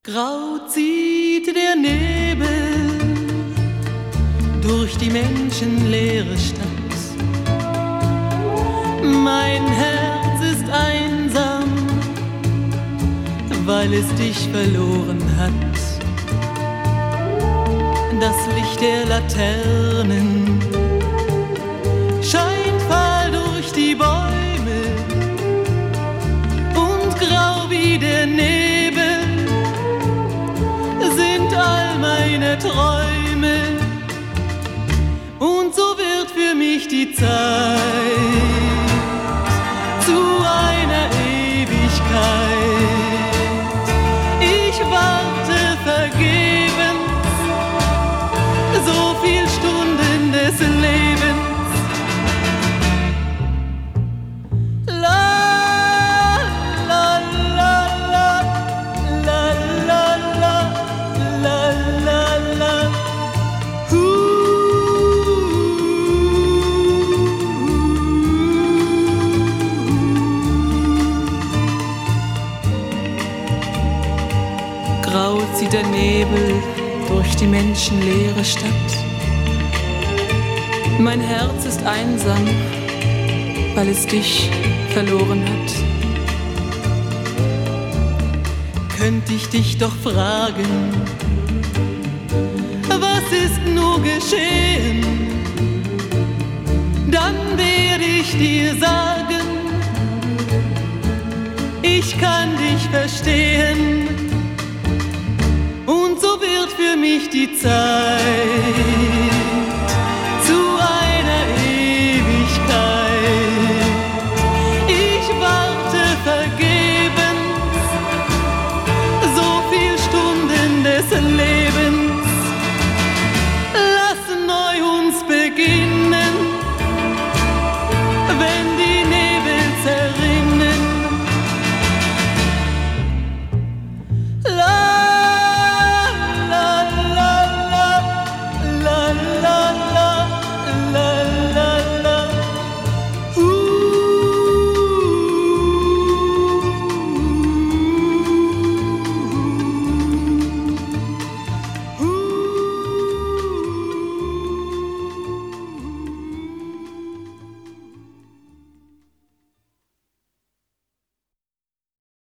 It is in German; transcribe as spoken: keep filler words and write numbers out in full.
Grau zieht der Nebel durch die menschenleere Stadt. Mein Herz ist einsam, weil es dich verloren hat. Das Licht der Laternen scheint fahl durch die Bäume und grau wie der Nebel sind all meine Träume, und so wird für mich die Zeit zu einer Ewigkeit. Ich warte vergebens, so viel Stunden des Lebens. Grau zieht der Nebel durch die menschenleere Stadt. Mein Herz ist einsam, weil es dich verloren hat. Könnte ich dich doch fragen, was ist nur geschehen? Dann werde ich dir sagen, ich kann dich verstehen. Und so wird für mich die Zeit